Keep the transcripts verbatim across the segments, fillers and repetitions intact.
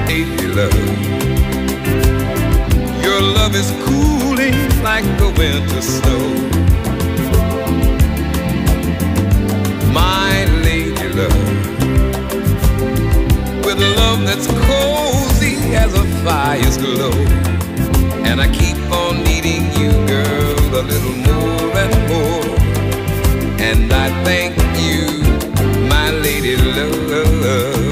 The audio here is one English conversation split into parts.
lady love. Your love is cooling like the winter snow. My lady love, with love that's cozy as a fire's glow. And I keep on needing you, girl, a little more and more. And I thank you, my lady love.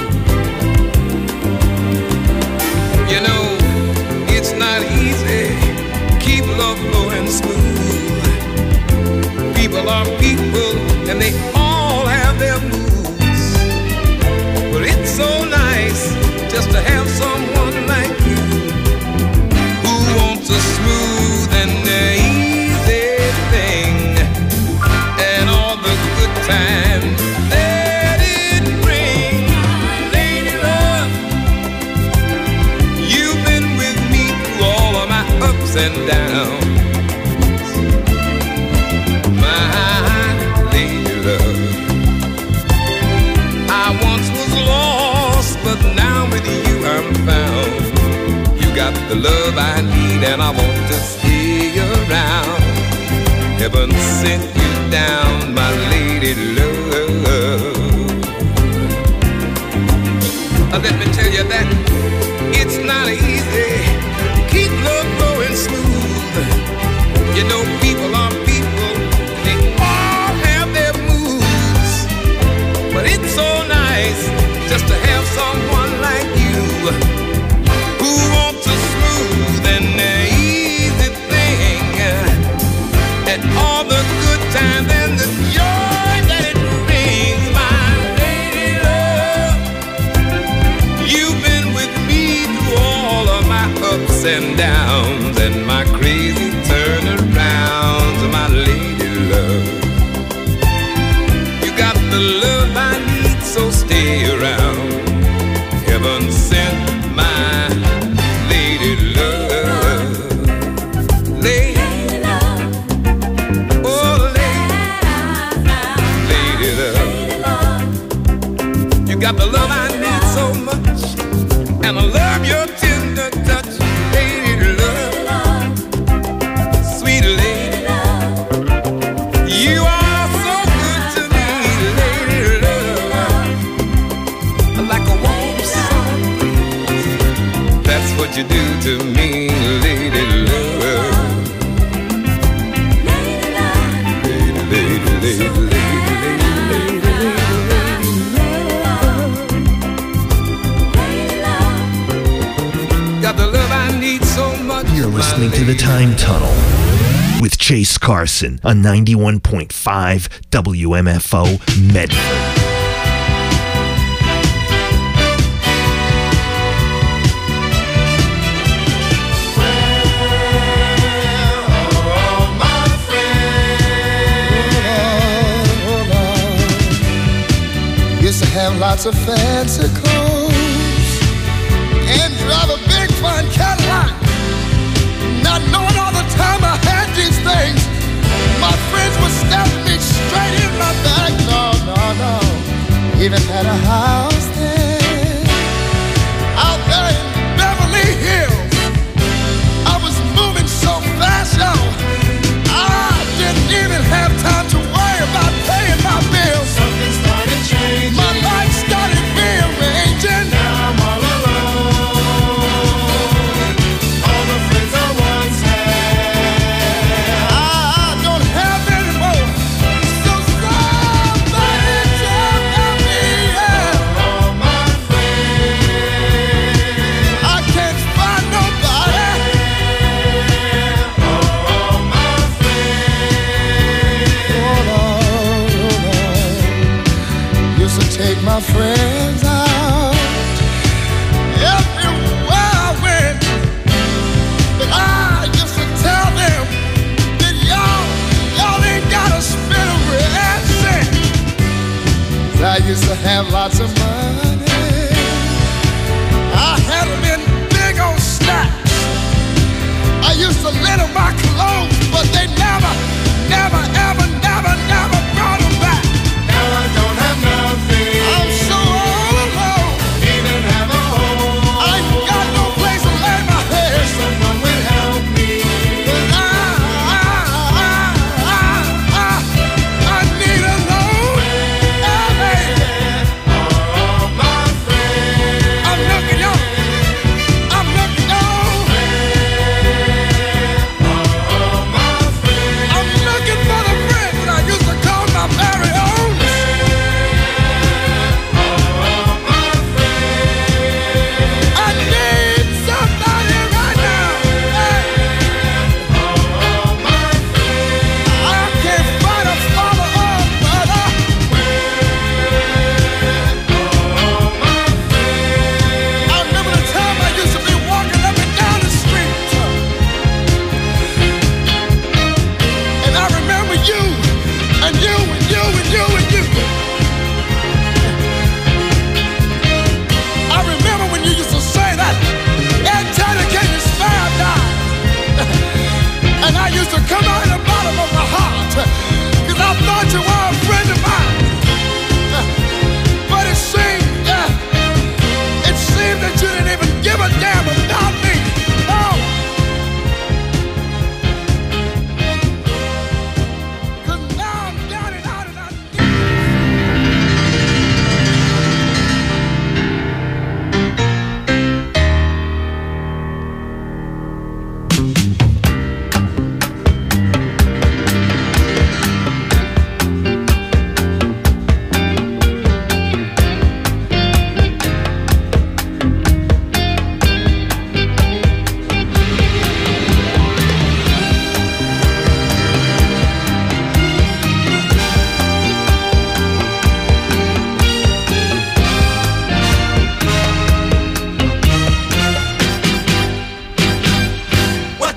You know, it's not easy, keep love flowing smooth. People are people, and they all have their moods. But it's so nice just to have someone like you, who wants a smooth and easy thing, and all the good times that it brings. Lady love, you've been with me through all of my ups and downs. But now with you I'm found. You got the love I need, and I want to stay around. Heaven sent you down, my lady love. Uh, let me tell you that it's not easy. Keep love going smooth. You know people are people, they all have their moods. But it's so nice just to have someone like you, who wants a smooth and easy thing, and all the good times and the joy that it brings. My lady love, you've been with me through all of my ups and downs and my crazy turnarounds. My lady love, you got the love I need, so stay around. Heaven sent my lady love. Lady love. Oh, lady. Lady love. You got the love I need so much, and I love your tender touch. Lady love. Sweet lady love. You are so good to me, lady love. Like a warm sun, that's what you do to me, lady love. Lady love. Lady, lady, lady, lady, lady, lady love. Got the love I need so much. You're listening to The Time Tunnel with Chase Carson on ninety-one point five W M F O Medford. Used to have lots of fancy clothes and drive a big fine Cadillac, not knowing all the time I had these things. My friends would stab me straight in my back. No, no, no. Even had a house there, out there in Beverly Hills. I was moving so fast, y'all, I didn't even have time to worry about paying my bills. Something started changing. My life started rearranging. Now I'm all alone. All the friends I once had, I don't have anymore. So somebody tell me, yeah. All my friends, I can't find nobody. All my friends, oh Lord, oh Lord. Used to take my friends out everywhere I went, but I used to tell them that y'all, y'all ain't gotta spend a red cent. 'Cause I used to have lots of money. I had them in big old stacks. I used to lend them my clothes, but they never, never, ever, never, never brought them back. Now I don't have nothing. I'm so all alone. Even have a home.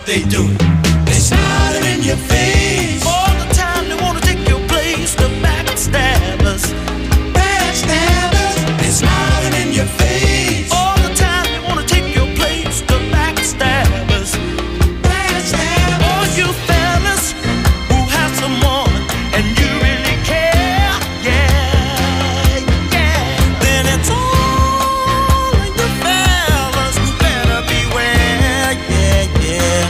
they doing? They smiling in your face. All the time they wanna take your place. The backstabbers. Backstabbers. They smiling in your face. All the time they wanna take your place. The backstabbers. Backstabbers. All you fellas who have someone and you really care, yeah, yeah. Then it's all like the fellas who better beware, yeah, yeah.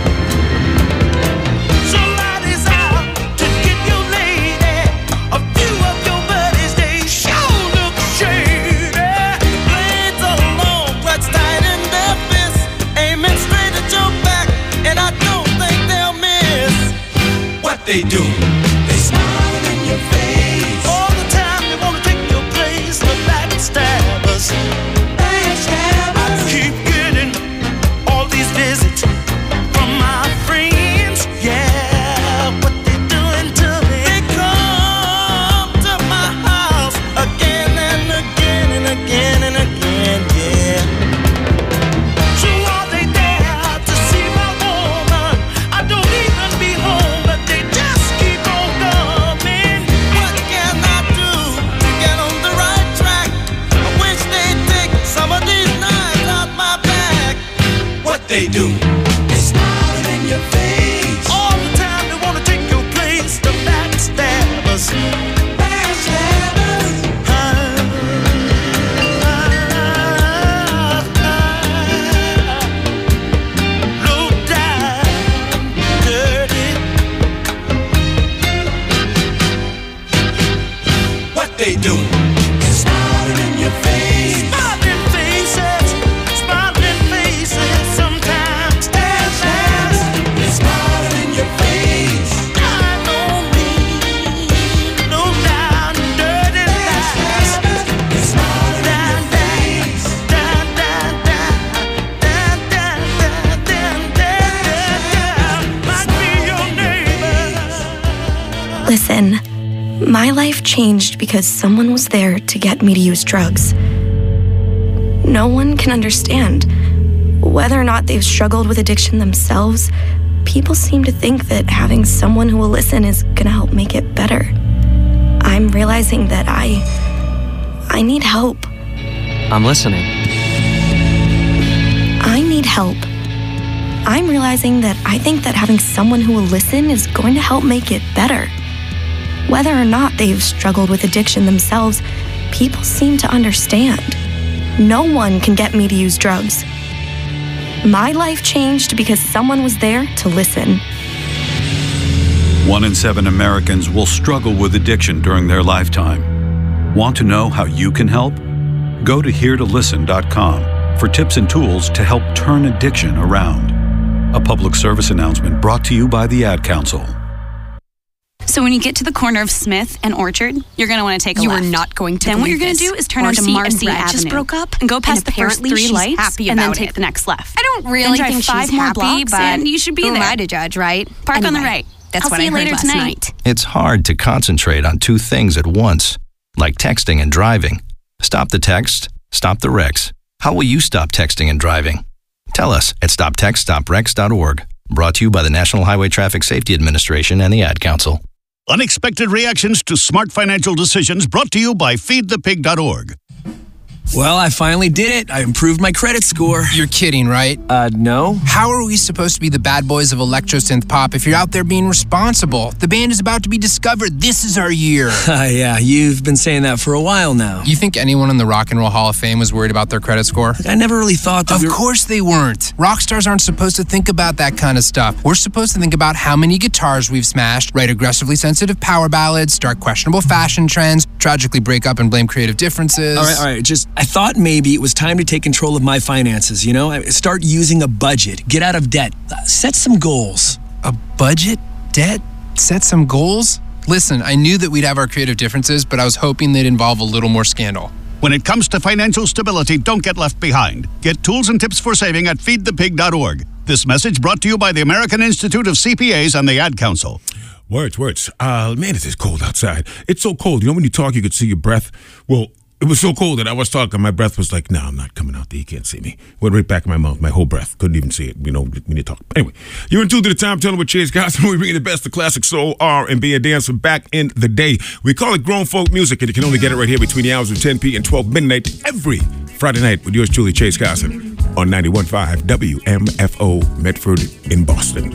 Somebody's out to get your lady. A few of your buddies, they sure look shady. The blades are long, clutched tight in their fists, aiming straight at your back, and I don't think they'll miss. What they doing? They smiling in your face. All the time they wanna take your place, the backstabbers. Backstabbers. I keep getting all these visits from my friends, yeah. What they doing to me? They come to my house again and again and again and again, yeah. So are they there to see my woman? I don't even be home, but they just keep on coming. What can I do to get on the right track? I wish they'd take some of these knives out my back. What they doing? They smiling in your face. All the time they wanna take your place, the backstabbers. Backstabbers. Low down, dirty. What they doing? They smiling in your face. Smiling faces, smiling faces. Sometimes Backstabbers. They smiling in your face. I know me, low down, dirty lies. Backstabbers. They smiling in your face. Down, down, down, down, down, down, down, down, down. Might be your neighbor. Listen, my life changed because someone was there to get me to use drugs. No one can understand. Whether or not they've struggled with addiction themselves, people seem to think that having someone who will listen is gonna help make it better. I'm realizing that I... I need help. I'm listening. I need help. I'm realizing that I think that having someone who will listen is going to help make it better. Whether or not they've struggled with addiction themselves, people seem to understand. No one can get me to use drugs. My life changed because someone was there to listen. One in seven Americans will struggle with addiction during their lifetime. Want to know how you can help? Go to here to listen dot com for tips and tools to help turn addiction around. A public service announcement brought to you by the Ad Council. So when you get to the corner of Smith and Orchard, you're going to want to take a You left. are not going to Then what you're believe going to this. do is turn Marcy onto and Marcy Brad Avenue. just broke up, and go past and the first apparently three she's lights, happy and then about take it. the next left. I don't really Then drive think five she's more happy, blocks, but and you should be who there. am I to judge, right? Park on the Anyway, right. That's I'll what see I you heard later last tonight. night. It's hard to concentrate on two things at once, like texting and driving. Stop the text, stop the wrecks. How will you stop texting and driving? Tell us at stop text stop wrecks dot org. Brought to you by the National Highway Traffic Safety Administration and the Ad Council. Unexpected reactions to smart financial decisions brought to you by feed the pig dot org. Well, I finally did it. I improved my credit score. You're kidding, right? Uh, no. How are we supposed to be the bad boys of electro synth pop if you're out there being responsible? The band is about to be discovered. This is our year. Uh, yeah, you've been saying that for a while now. You think anyone in the Rock and Roll Hall of Fame was worried about their credit score? I never really thought that Of we were... course they weren't. Rock stars aren't supposed to think about that kind of stuff. We're supposed to think about how many guitars we've smashed, write aggressively sensitive power ballads, start questionable fashion trends, tragically break up and blame creative differences. All right, all right, just, I thought maybe it was time to take control of my finances, you know? Start using a budget, get out of debt, set some goals. A budget? Debt? Set some goals? Listen, I knew that we'd have our creative differences, but I was hoping they'd involve a little more scandal. When it comes to financial stability, don't get left behind. Get tools and tips for saving at feed the pig dot org. This message brought to you by the American Institute of C P As and the Ad Council. Words, words. Uh, man, it is cold outside. It's so cold. You know, when you talk, you could see your breath. Well, it was so cold that I was talking. My breath was like, no, I'm not coming out there. You can't see me. Went right back in my mouth. My whole breath. Couldn't even see it, you know, when you talk. Anyway, you're in tune to the Time Tunnel with Chase Carson. We bring you the best of classic soul, R and B, and dance from back in the day. We call it grown folk music, and you can only get it right here between the hours of ten p.m. and twelve midnight every Friday night with yours truly, Chase Carson, on ninety-one point five W M F O Medford in Boston.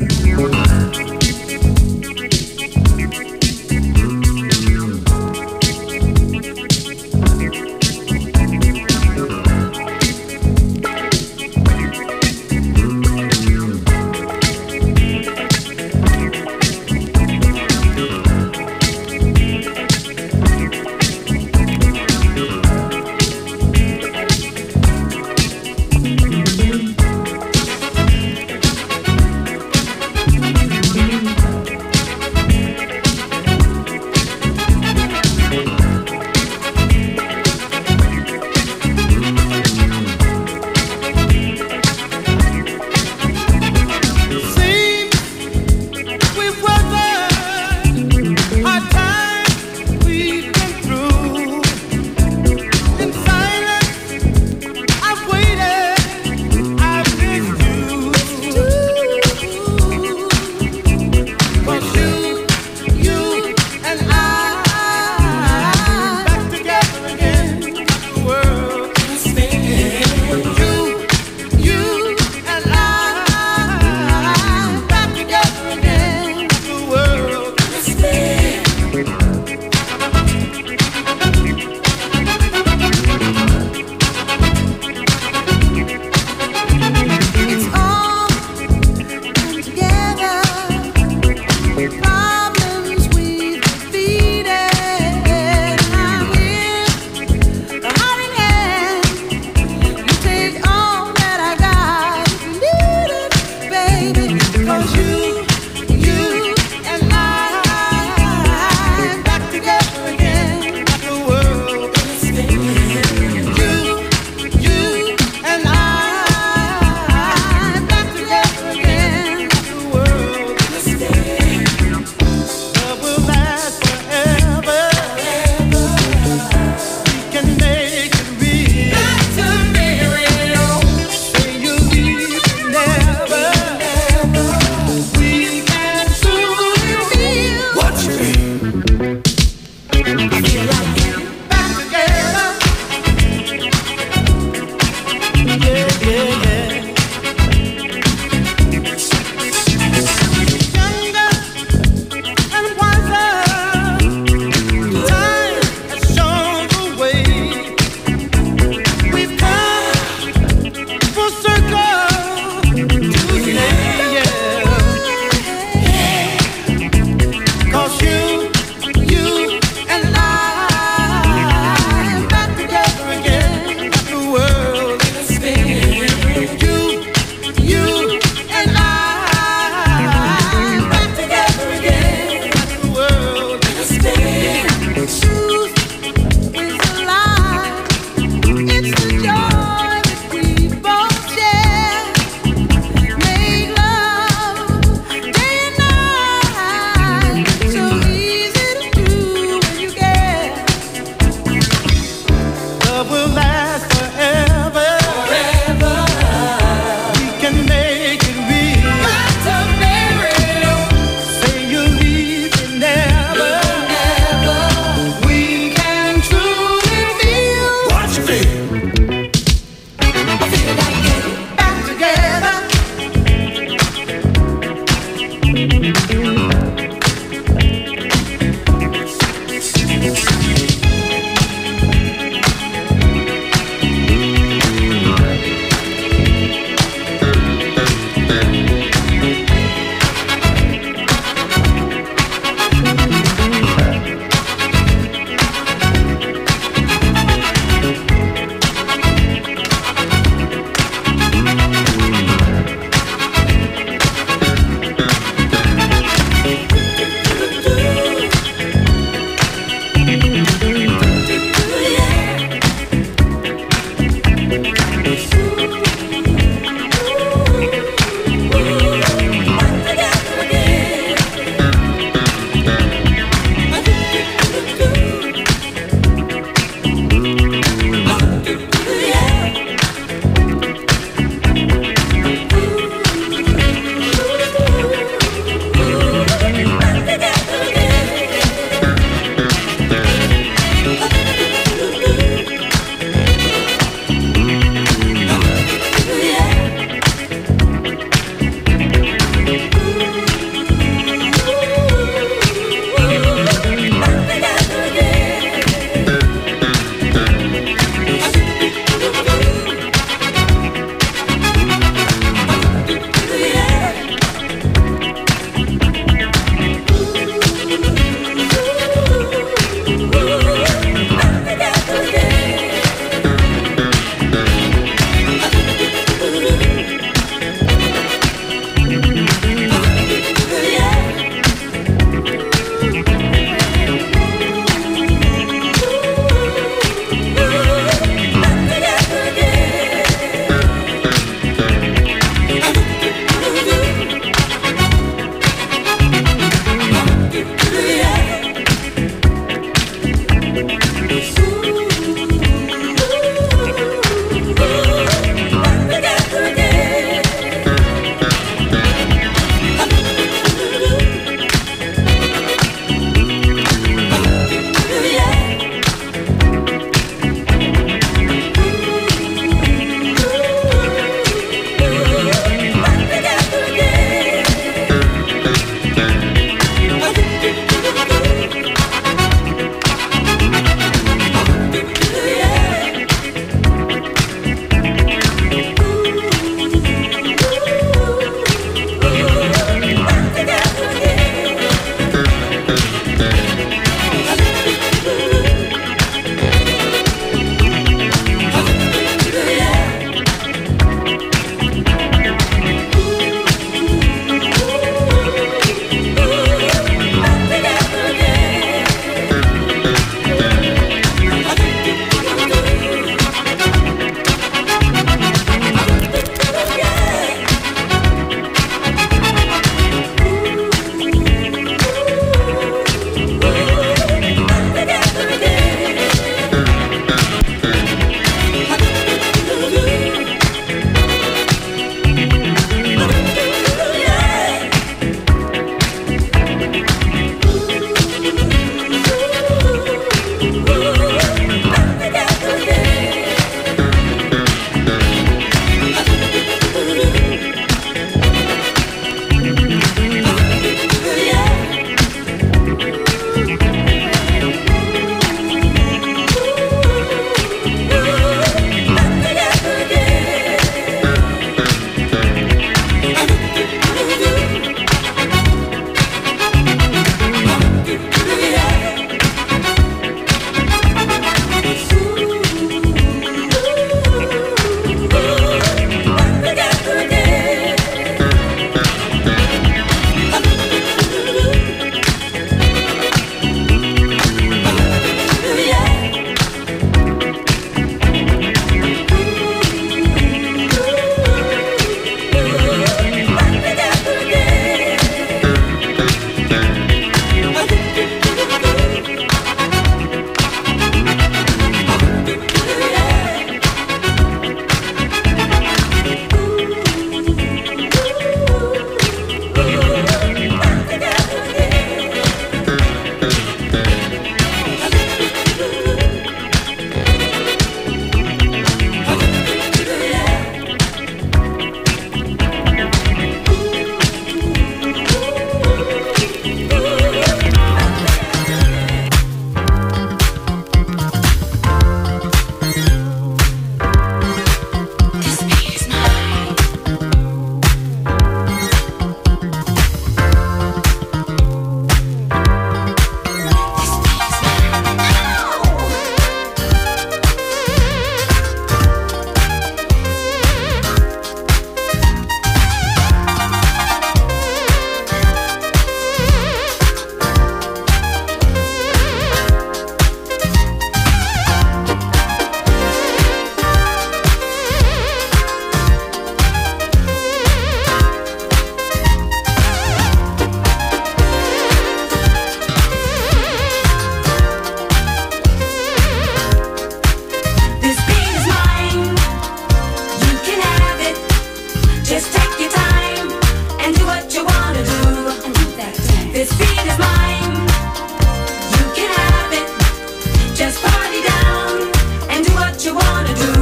Just take your time and do what you wanna do. This beat is mine. You can have it. Just party down and do what you wanna do.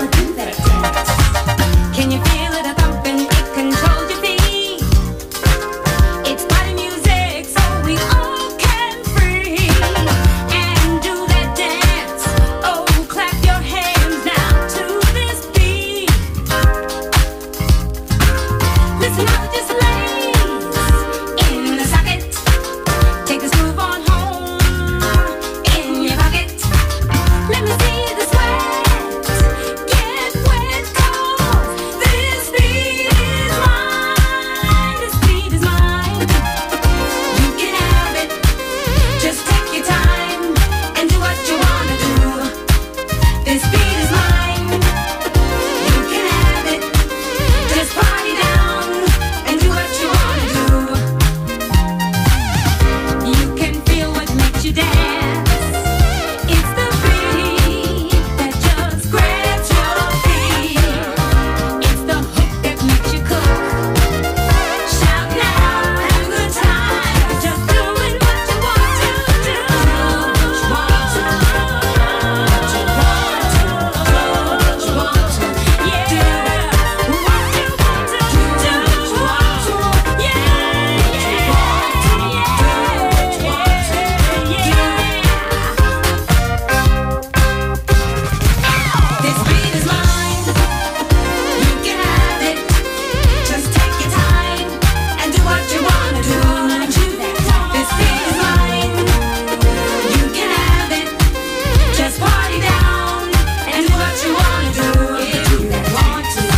Can you feel it a thumping? It controls your feet. It's party music, so we all can free and do that dance. Oh, clap your hands now to this beat. Listen up, just ladies in the socket. Take this groove on home in your pocket. Let me see the sweat get wet, 'cause this beat is mine. This beat is mine. You can have it. Just take your time and do what you wanna do. This beat is mine. You can have it. Just party down and do what you wanna do. You can feel what makes you dance. It's the beat that just grabs your feet. It's the hook that makes you cook. Shout now, have a good time. Just doing what you want to do. What you want to, what you want to, what you want to, yeah. Do what you want to do. Do what you want to, yeah, yeah, This beat is mine. You can have it. Just take your time and do what you wanna do. This beat is mine. You can have it. Just party down and do what you wanna do. If you want to.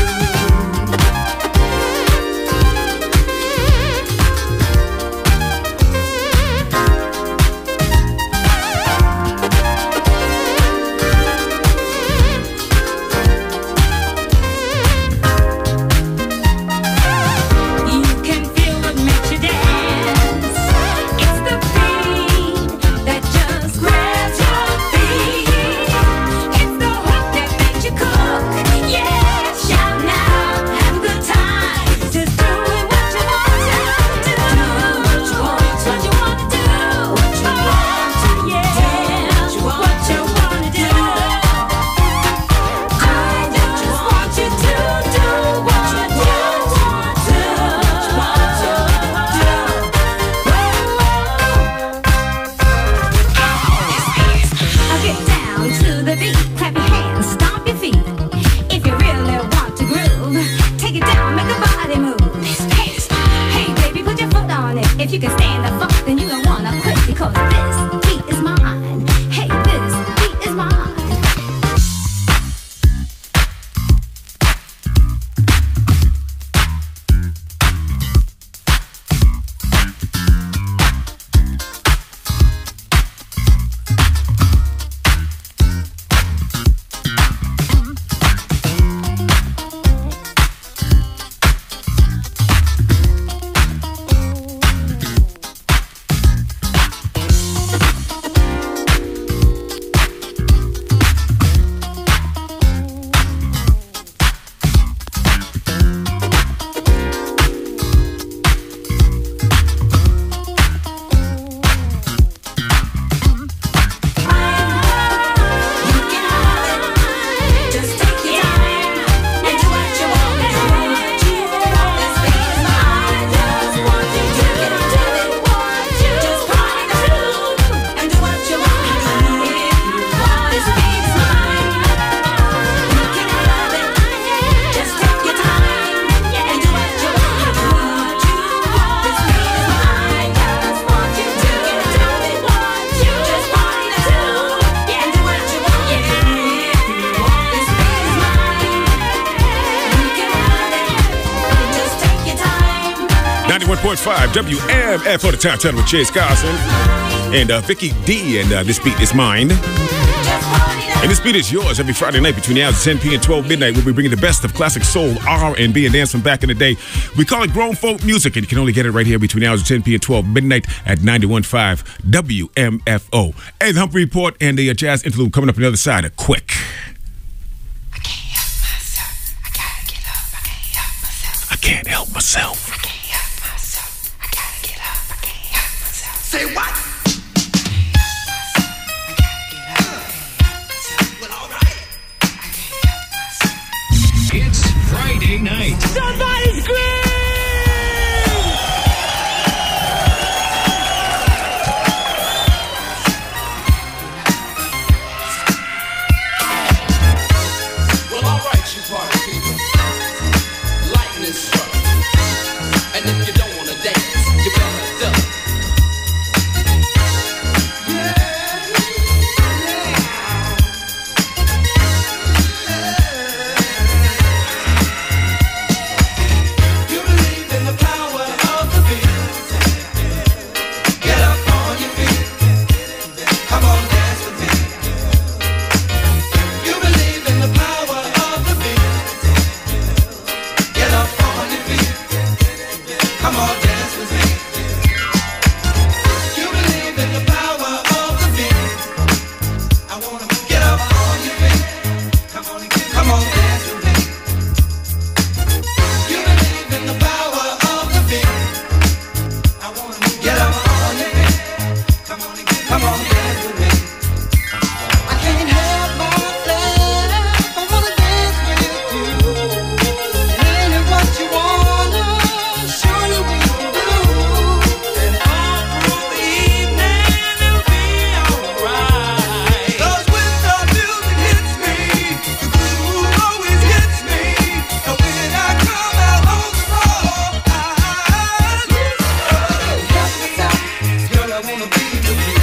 You can feel what makes you dance. It's the beat that just grabs your feet. It's the hook that makes you cook. Yeah, shout now, have a good time. Just doing what you want to do. What you want to, what you want to do. What you want to, yeah. What you wanna do. I just want you to do what you want to. I'll get down to the beat, clap your hands, stomp your feet. If you really want to groove, take it down, make the body move. Hey baby, put your foot on it. If you can stand the funk, then you don't wanna quit, because this beat is mine. Hey, this beat is mine. ninety-one point five W M F O, the Time Tunnel with Chase Carson and uh, Vicky D, and uh, this beat is mine. And this beat is yours every Friday night between the hours of ten p.m. and twelve midnight. We'll be bringing the best of classic soul, R and B, and dance from back in the day. We call it grown folk music, and you can only get it right here between the hours of ten p.m. and twelve midnight at ninety-one point five W M F O. Hey, the Humphrey Report and the uh, Jazz Interlude coming up on the other side of quick. I can't help myself. I can't help myself. I gotta get up. I can't help myself. Say what? It's Friday night. Somebody scream! Well, all right, you party people. Lightning struck. And if you don't want to dance, you better duck. You believe in the power of the beat. Get up on your feet. Come on, dance with me. You believe in the power of the beat. Get up on your feet. Come on, dance with me. You believe in the power of the beat. I wanna get up on your feet. Come on, come on, dance with me. You believe in the power of the beat. I wanna get up on your feet. Come on, come on, dance with me. I can't help myself. I wanna dance with you. Any what you wanna, surely we can do. And all through the evening it'll be alright. 'Cause when the music hits me, the groove always hits me. And when I come out on the floor, I lose myself. Girl, I wanna be with you.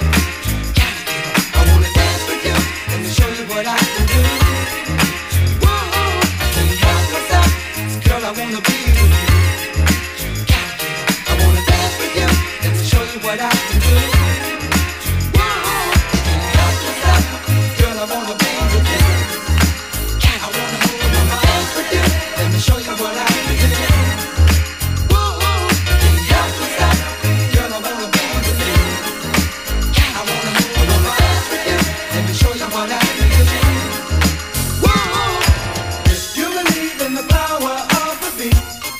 I wanna dance with you. Let me show you what I can do. Whoa, I can't help myself. Girl, I wanna be with you. I wanna dance with you. Let me show you what I can do. Whoa, I can't help myself. Girl, I wanna be with you. I wanna, I wanna dance with you. Let me show you what I can do. Whoa, I can't help myself. Girl, I wanna be with you. I wanna, I wanna dance with you. Let me show you what I can do. Whoa, if you believe in the power of the beat,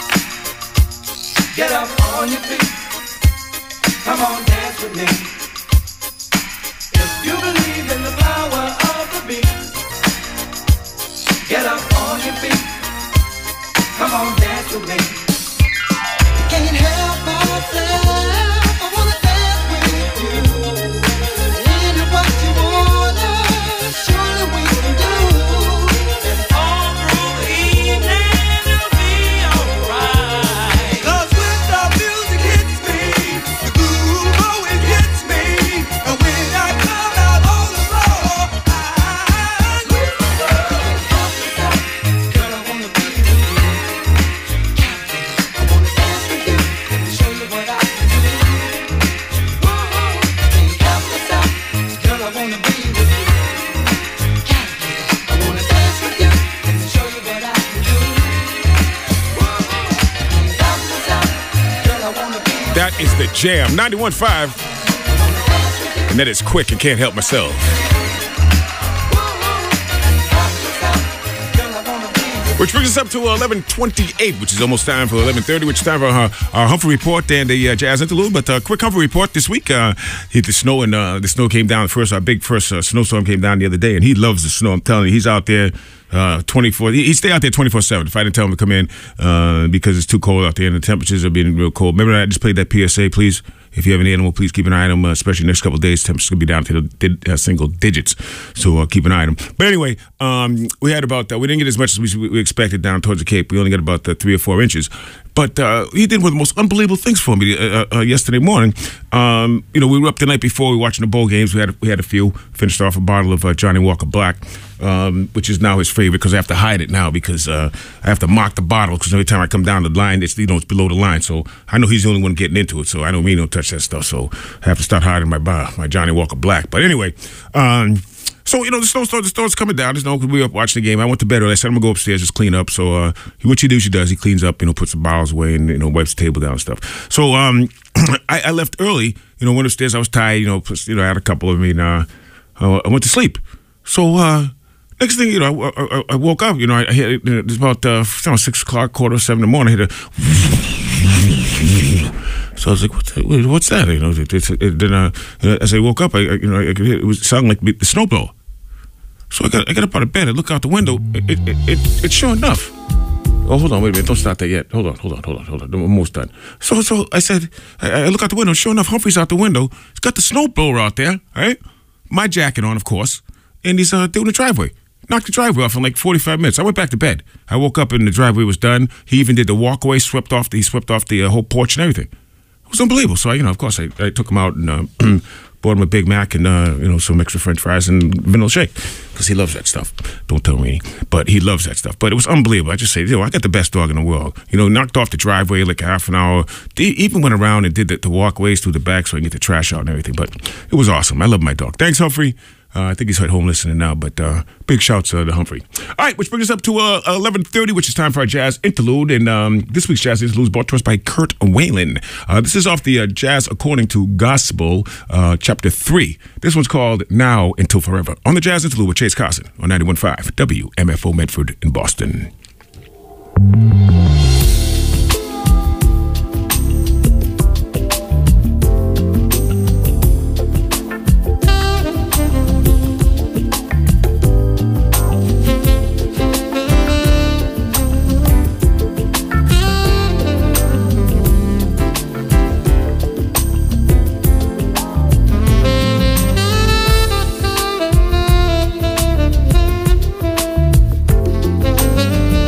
get up on your feet. Come on, dance with me. If you believe in the power of the beat, get up on your feet. Come on, dance with me. Can't help myself. I wanna dance with you. Any what you wanna, surely we can do. And all through the evening it'll be alright. 'Cause when the music hits me, the groove always hits me. And when I come out on the floor, I lose myself. Girl, I wanna be with you. I wanna dance with you. Let me show you what I can do. Whoa, I can't help myself. Girl, I wanna be with you. I wanna dance with you. Let me show you what I can do. Whoa, I can't help myself. Girl, I wanna be with you. That is the Jam, ninety-one point five. And that is Quick and Can't Help Myself. Which brings us up to eleven twenty-eight, which is almost time for eleven thirty, which is time for our, our Humphrey Report and a uh, jazz interlude. But uh, quick Humphrey Report this week. Uh, hit the snow, and uh, the snow came down first. Our big first uh, snowstorm came down the other day, and he loves the snow. I'm telling you, he's out there uh, twenty-four. He, he stay out there twenty-four seven. If I didn't tell him to come in uh, because it's too cold out there and the temperatures are being real cold. Remember, I just played that P S A, please. If you have an animal, please keep an eye on them, uh, especially next couple of days. Temperatures going to be down to the di- uh, single digits, so uh, keep an eye on them. But anyway, um, we had about, uh, we didn't get as much as we, we expected down towards the Cape. We only got about uh, three or four inches. But uh, he did one of the most unbelievable things for me uh, uh, yesterday morning. Um, you know, we were up the night before. We were watching the bowl games. We had we had a few. Finished off a bottle of uh, Johnny Walker Black, um, which is now his favorite because I have to hide it now because uh, I have to mark the bottle because every time I come down the line, it's, you know, it's below the line. So I know he's the only one getting into it. So I don't mean don't touch that stuff. So I have to start hiding my bar, my Johnny Walker Black. But anyway. Um, So, you know, the snowstorm, the storm's coming down. There's no, we were up watching the game. I went to bed early. I said, I'm going to go upstairs, just clean up. So, uh, what he does, he does. He cleans up, you know, puts the bottles away and, you know, wipes the table down and stuff. So, um, I, I left early, you know, went upstairs. I was tired, you know, plus, you know, I had a couple of me and, uh, I went to sleep. So, uh, Next thing you know, I, I, I woke up. You know, I, I hit it was about uh, six o'clock, quarter to seven in the morning. I hit a. So I was like, "What's that? What's that?" You know, it, it, it, then uh, as I woke up, I, I you know I could hear it was sounding like the snowblower. So I got I got up out of bed. I look out the window. It it it, it it's sure enough. Oh, hold on, wait a minute. Don't start that yet. Hold on, hold on, hold on, hold on. I'm almost done. So so I said, I, I look out the window. Sure enough, Humphrey's out the window. He's got the snowblower out there, right? My jacket on, of course, and he's uh, doing the driveway. Knocked the driveway off in like forty-five minutes. I went back to bed. I woke up and the driveway was done. He even did the walkway, swept off the, he swept off the uh, whole porch and everything. It was unbelievable. So, I, you know, of course, I, I took him out and uh, bought him a Big Mac and, uh, you know, some extra French fries and vanilla shake because he loves that stuff. Don't tell me. But he loves that stuff. But it was unbelievable. I just say, you know, I got the best dog in the world. You know, knocked off the driveway like a half an hour. They even went around and did the, the walkways through the back so I can get the trash out and everything. But it was awesome. I love my dog. Thanks, Humphrey. Uh, I think he's at home listening now, but uh, big shouts uh, to Humphrey. All right, which brings us up to uh, eleven thirty, which is time for our jazz interlude. And um, this week's jazz interlude is brought to us by Kurt Whalen. Uh, this is off the uh, Jazz According to Gospel, uh, Chapter three. This one's called Now Until Forever. On the Jazz Interlude with Chase Carson on ninety-one point five W M F O Medford in Boston. Thank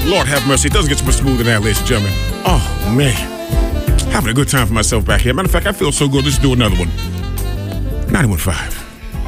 Lord have mercy. It doesn't get so much smoother than that, ladies and gentlemen. Oh, man. Having a good time for myself back here. Matter of fact, I feel so good. Let's do another one. ninety-one point five.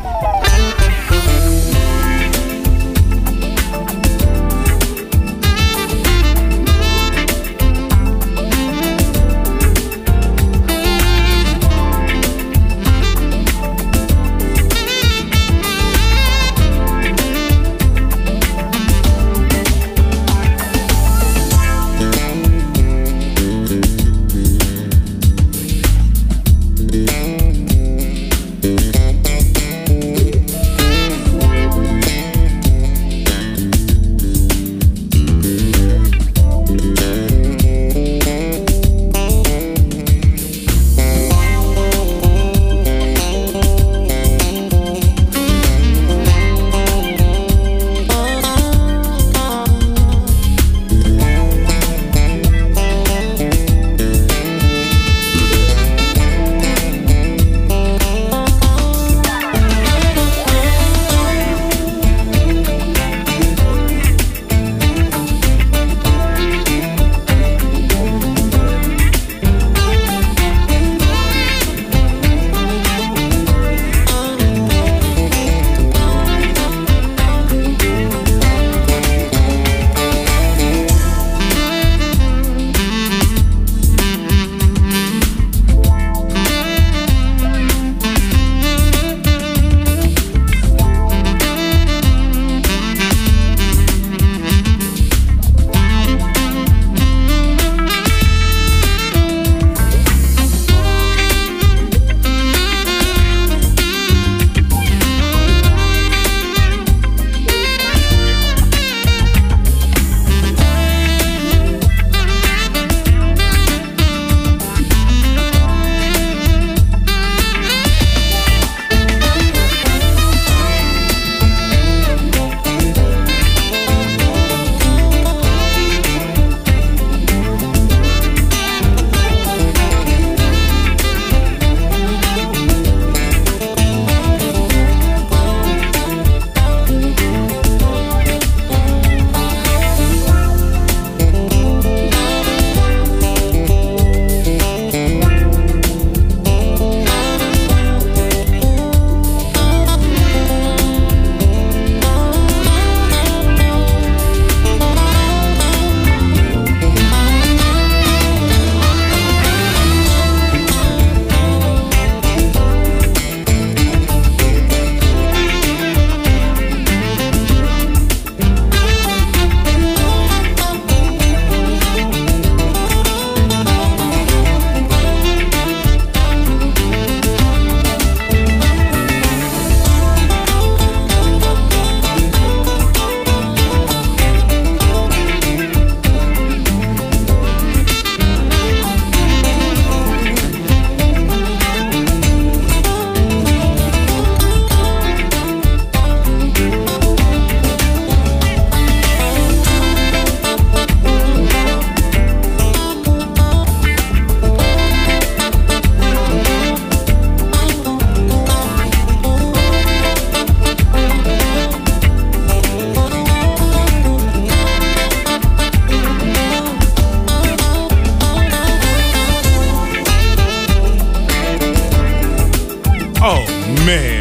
Man,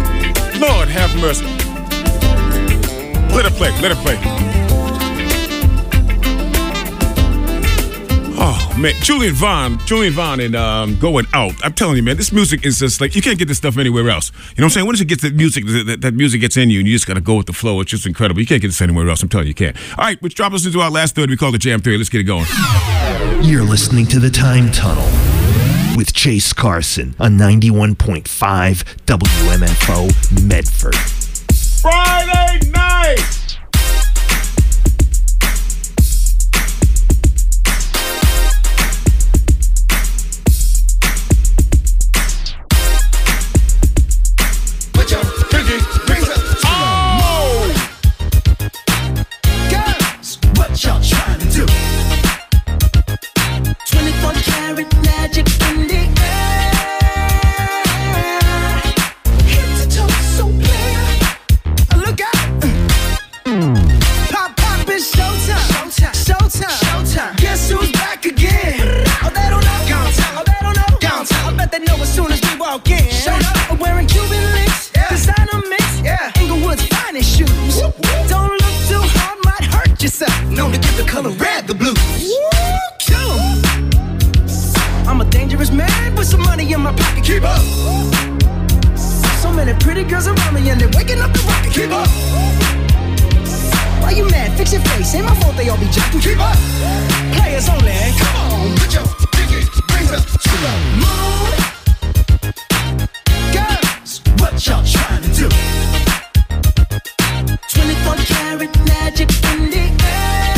Lord have mercy. Let it play, let it play. Oh man, Julian Vaughn, Julian Vaughn and um, Going Out. I'm telling you, man, this music is just like, you can't get this stuff anywhere else. You know what I'm saying? Once it gets the music, that, that music gets in you, and you just gotta go with the flow. It's just incredible. You can't get this anywhere else. I'm telling you, you can't. All right, which drops us into our last third. We call it Jam Theory. Let's get it going. You're listening to The Time Tunnel with Chase Carson on ninety-one point five W M F O Medford. Friday night! Put your pinky rings up. Oh! Girls, what y'all trying to do? twenty-four karat magic in the air. Head to toe so clear. Look out. color red, the blues. Woo, kill 'em. I'm a dangerous man with some money in my pocket. Keep up. So many pretty girls around me and they're waking up the rocket. Keep up. Why you mad? Fix your face. Ain't my fault they all be jacking. Keep up. Players only. Come on, put your pinky rings up to the moon. Girls, what y'all trying to do? twenty-four karat magic in the air.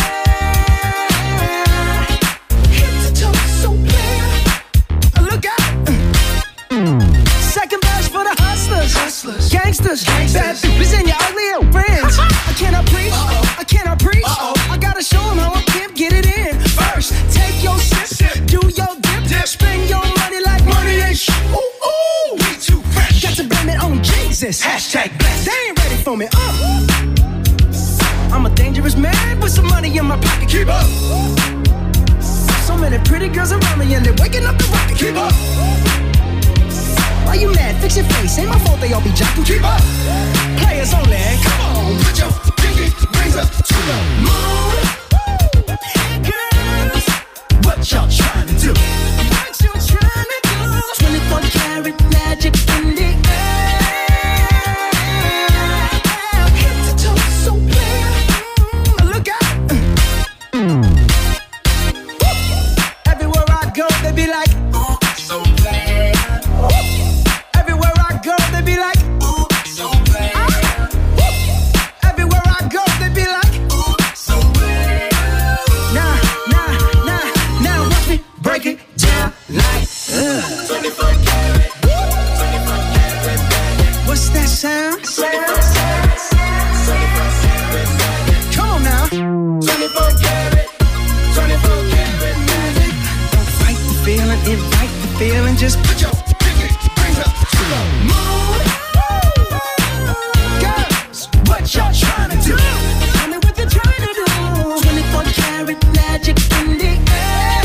Head to toe, so clear. Look out. Second verse for the hustlers, hustlers. Gangsters, gangsters, bad bitches and your ugly old friends. I cannot preach, Uh-oh. I cannot preach. Uh-oh. I gotta show them how I can get it in. First, take your sip, sip. Do your dip, dip, spend your money like money ain't shit. Ooh, ooh, we too fresh. Got to blame it on Jesus. Hashtag blessed. They ain't ready for me. Uh. I'm a dangerous man with some money in my pocket. Keep up. So many pretty girls around me and they're waking up the rocket. Keep up. Why you mad? Fix your face. Ain't my fault they all be jocking. Keep up. Players only. Come on, put your pinky rings up to the moon. Girls, what y'all trying to do? What you trying to do? twenty-four karat magic in the air. Head to toe, so clear. Look out. Everywhere I go, they be like, oh, so clear. Everywhere I go, they be like, ooh, so clear. Everywhere I go, they be like, ooh, so clear. Nah, nah, nah, now watch me break it down like uh. twenty-four karat, twenty-four karat magic. What's that sound? Sound, sound, sound. Come on now. twenty-four karat, twenty-four karat magic. Don't fight the feeling, invite the feeling. Just put your pinky rings up to the moon. Girls, what y'all trying to do? Tell me what you're trying to do. twenty-four karat magic in the air.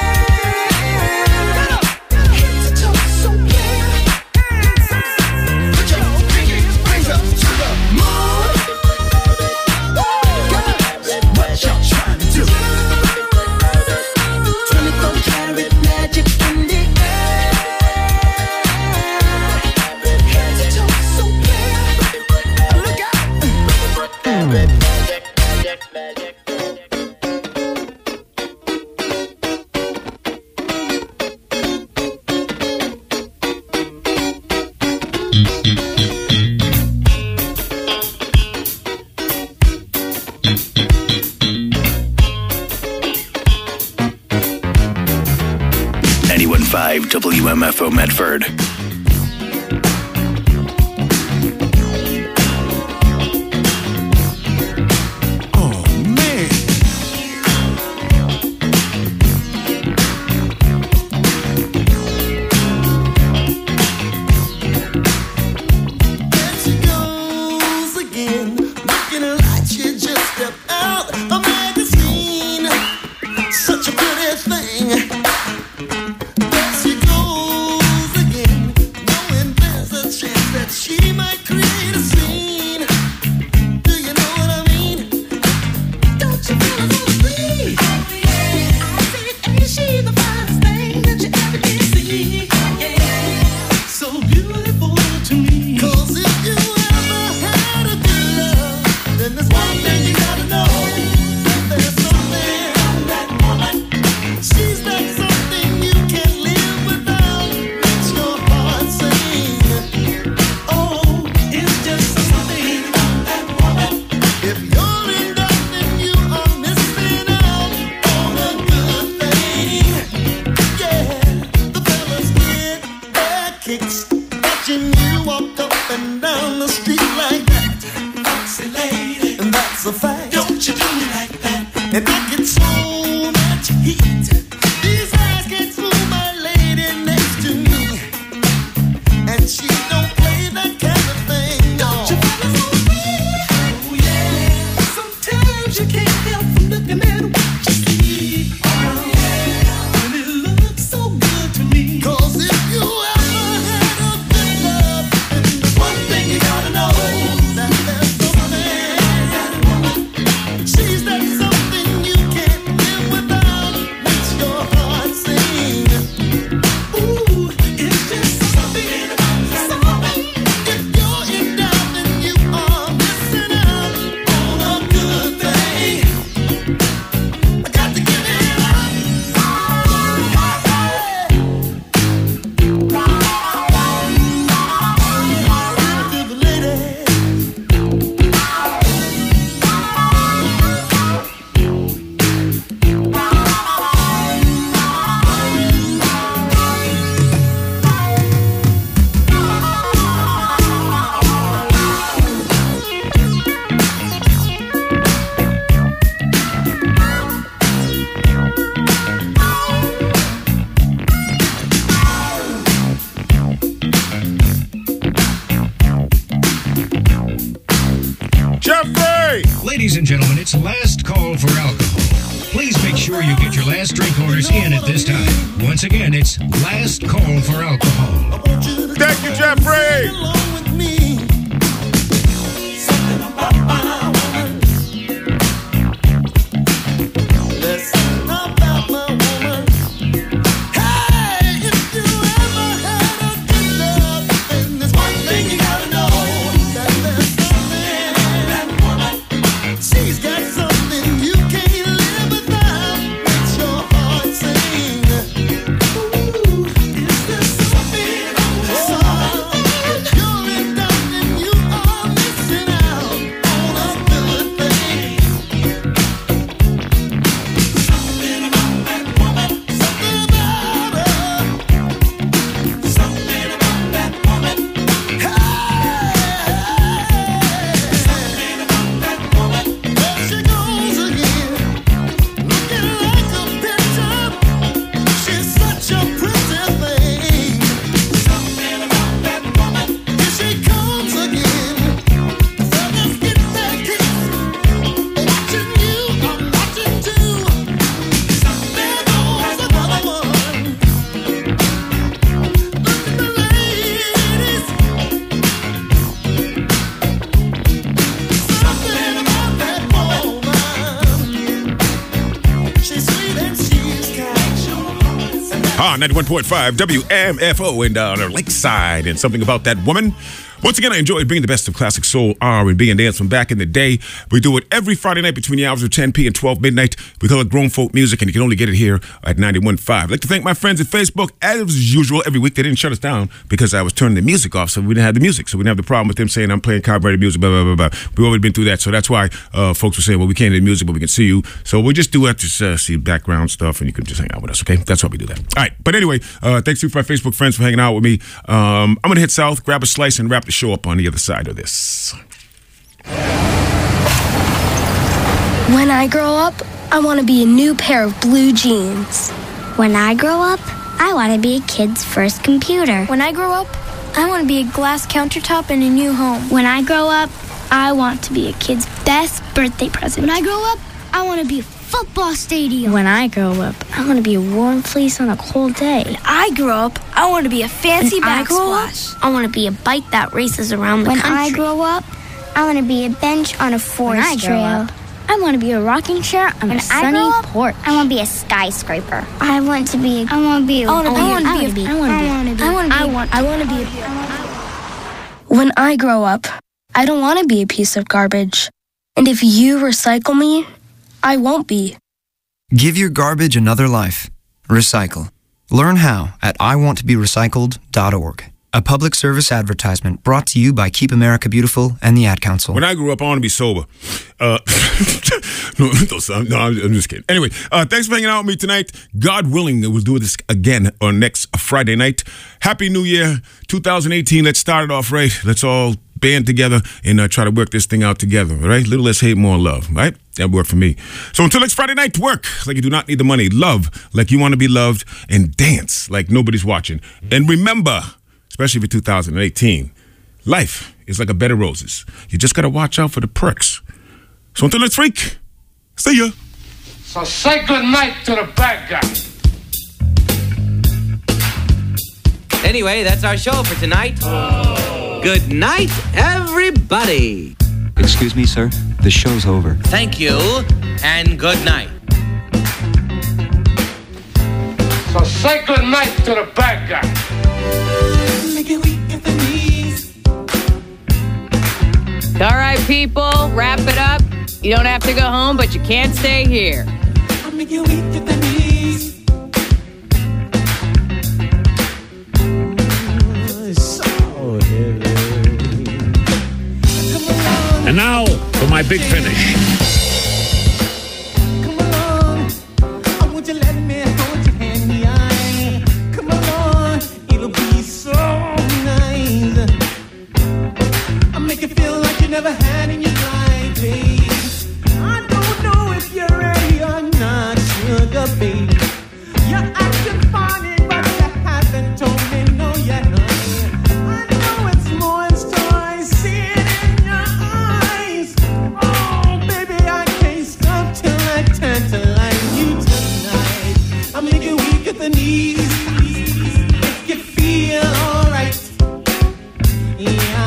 Head to toe, so clear. Put your pinky rings up to the moon. Girls, what y'all trying to do? twenty-four karat magic in the air. Head to toe, so clear. Look out. Magic, magic, magic. ninety-one point five W M F O Medford. There she goes again, looking like she just stepped out of a magazine. Such a pretty thing. There she goes again, knowing there's a chance that she might create a scene. Do you know what I mean? Don't you feel it on the street? Oh yeah, I said, ain't she the finest thing that you ever did see? Yeah, so beautiful to me. 'Cause if you ever had a good love, then there's one thing you gotta know. and gentlemen, it's last call for alcohol. Please make sure you get your last drink orders in at this time. Once again, it's last call for alcohol. Thank you, Jeffrey. ninety-one point five W M F O and uh, Lakeside, and something about that woman. Once again, I enjoyed bringing the best of classic soul, R and B, and dance from back in the day. We do it every Friday night between the hours of ten p.m. and twelve midnight. We call it grown folk music, and you can only get it here at ninety-one point five. I'd like to thank my friends at Facebook. As usual, every week they didn't shut us down because I was turning the music off, so we didn't have the music. So we didn't have the problem with them saying I'm playing copyrighted music, blah, blah, blah, blah. We've already been through that, so that's why uh, folks were saying, well, we can't hear the music, but we can see you. So we'll just do it, just uh, see background stuff, and you can just hang out with us, okay? That's why we do that. All right, but anyway, uh, thanks to my Facebook friends for hanging out with me. Um, I'm going to head south, grab a slice, and wrap the show up on the other side of this. When I grow up, I want to be a new pair of blue jeans. When I grow up, I want to be a kid's first computer. When I grow up, I want to be a glass countertop in a new home. When I grow up, I want to be a kid's best birthday present. When I grow up, I want to be a football stadium. When I grow up, I want to be a warm fleece on a cold day. When I grow up, I want to be a fancy when I grow up, backsplash. I want to be a bike that races around the When country. I grow up, I want to be a bench on a forest When I grow trail. up, I want to be a rocking chair on When a I sunny grow up, porch. I want to be a skyscraper. I want to be. I want to be. I want to be. I want I to want be. to be. I want to be. I want to be. I want. I want to be. When I grow up, I don't want to be a piece of garbage. And if you recycle me, I won't be. Give your garbage another life. Recycle. Learn how at I want to be recycled dot org. A public service advertisement brought to you by Keep America Beautiful and the Ad Council. When I grew up, I want to be sober. Uh, no, no, I'm just kidding. Anyway, uh, thanks for hanging out with me tonight. God willing, we'll do this again on next Friday night. Happy New Year, two thousand eighteen. Let's start it off right. Let's all band together and uh, try to work this thing out together, all right? Little less hate, more love, right? That worked for me. So until next Friday night, work like you do not need the money. Love like you want to be loved. And dance like nobody's watching. And remember, especially for two thousand eighteen, life is like a bed of roses. You just got to watch out for the perks. So until next week, see ya. So say good night to the bad guy. Anyway, that's our show for tonight. Good night, everybody. Excuse me, sir. The show's over. Thank you, and good night. So say good night to the bad guy. Make it weak at the knees. All right, people, wrap it up. You don't have to go home, but you can't stay here. I make it weak at the knees. And now for my big finish. Come along, I want you to let me hold your hand in the eye. Come along, it'll be so nice. I make it feel like you never had in your life, babe. I don't know if you're ready or not, sugar, baby. You're acting funny, but you haven't told me no yet, honey. I know it's more in store, I see it in your eyes. Oh, baby. knees. Make you feel alright. Yeah.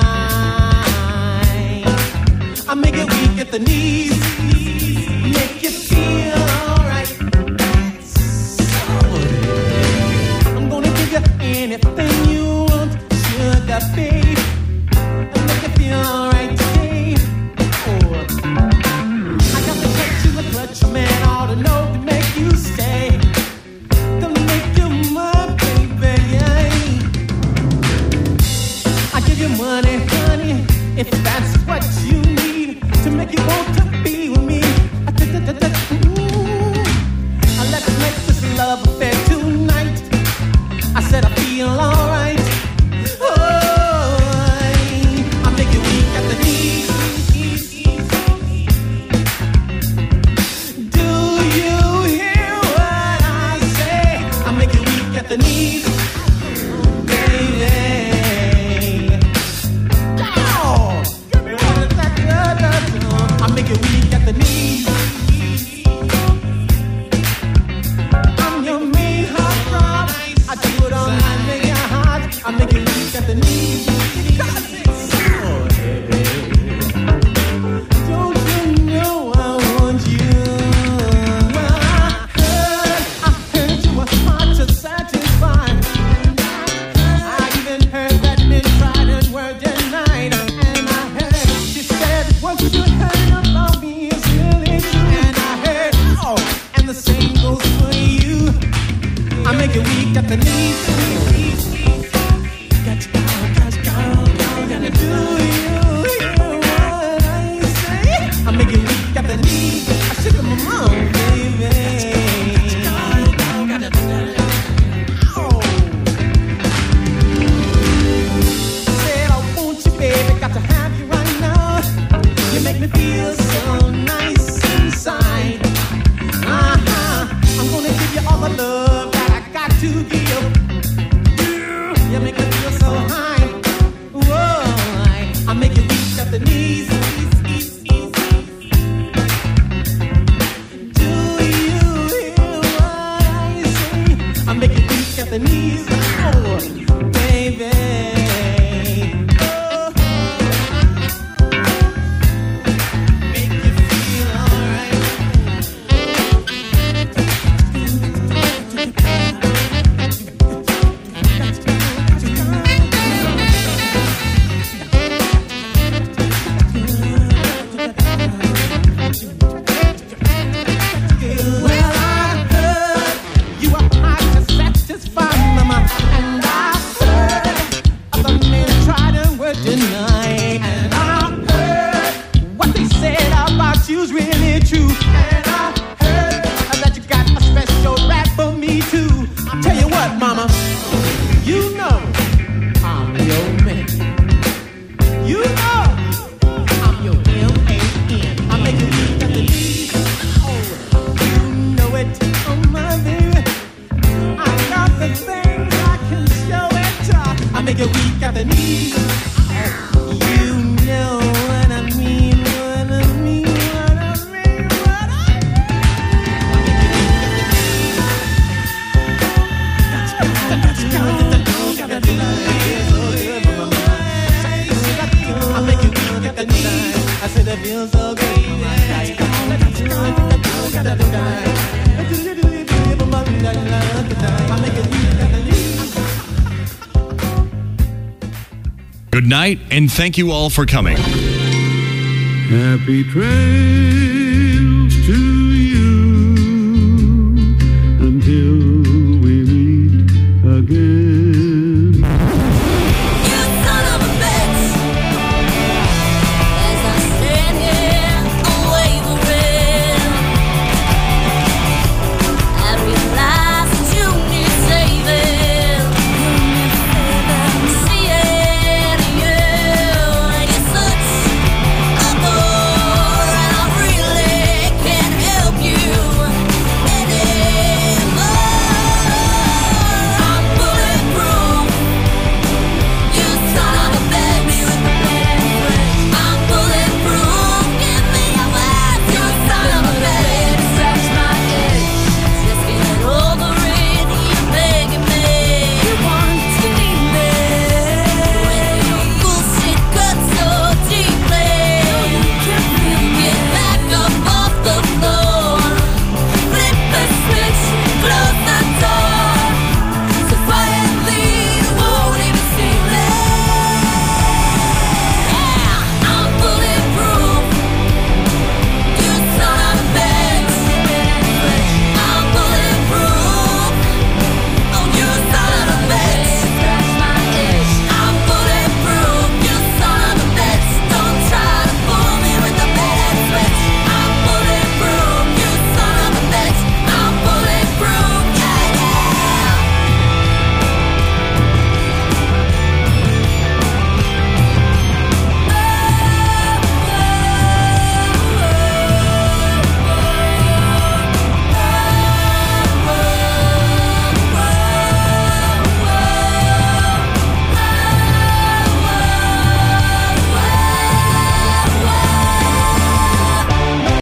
I make it weak at the knees. Make you feel alright. I'm gonna give you anything you want, sugar babe. And make you feel alright today. Oh, I got the touch of the clutch, man, ought to know to make you stay. To make you my baby, yeah. I give you money, honey, if that's what you need to make you want to be with me. Ooh, let's make this love affair tonight. I said I feel alright. Oh, I make you weak at the knees. Do you hear what I say? I make you weak at the knees, baby. Oh, I make you weak at the knees. I'm your main heart throb. I do it all night, make you hot. I make you weak at the knees. Cause it's so heavy. Don't you know I want you? Well, I heard, I heard you were hard to satisfy. I even heard that men tried and were denied. And I heard she said what you heard about me is really true. And I heard, oh, and the same goes for you. I make it weak at the knees. Got to go, got to go, gotta do you, you what I say. I make it weak at the knees. I shook them along, baby. Oh. Said I want you, baby, got to have you right now. You make me feel so nice inside. Uh-huh. I'm gonna give you all the love that I got to give. You make me feel so high. Whoa, I make you weak at the knees. Do you hear what I say? I make you weak at the knees. Oh, baby. Oh. Make you feel alright. Well, I heard you were hard to satisfy, mama, and I heard other men tried and were denied, and I heard what they said about you's really true, and I heard that you got a special rap for me too. I'll tell you what, mama, you know I'm your man. You know I'm your M A N. I make you weak at the knees. Oh, you know it, oh my baby. I got the things I can show it. I make you weak at the knees. You know what I mean, what I mean, what I mean, what I I make you weak at the knees. I said that feels so good. I make you weak at the knees. Good night, and thank you all for coming. Happy train.